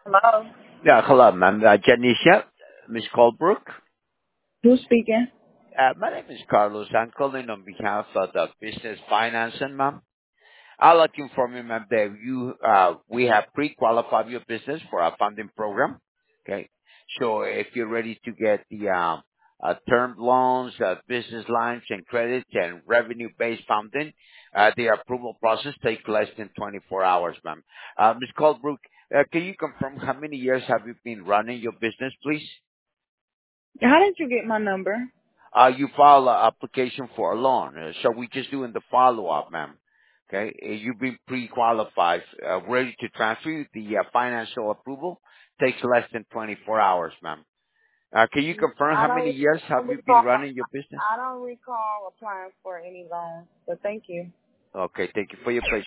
Hello. Yeah, hello, ma'am. Janisha, Miss Colebrook. Who's speaking? My name is Carlos. I'm calling on behalf of the business financing, ma'am. I'd like to inform you, ma'am, that we have pre-qualified your business for our funding program. Okay. So if you're ready to get the term loans, business lines and credits and revenue-based funding, the approval process takes less than 24 hours, ma'am. Ms. Colebrook, can you confirm how many years have you been running your business, please? How did you get my number? You file an application for a loan. So we just doing the follow-up, ma'am. Okay? You've been pre-qualified, ready to transfer you. The financial approval takes less than 24 hours, ma'am. Can you confirm I how many don't, years I have don't you been recall. running your business? I don't recall applying for any loans, but thank you. Okay, thank you for your patience.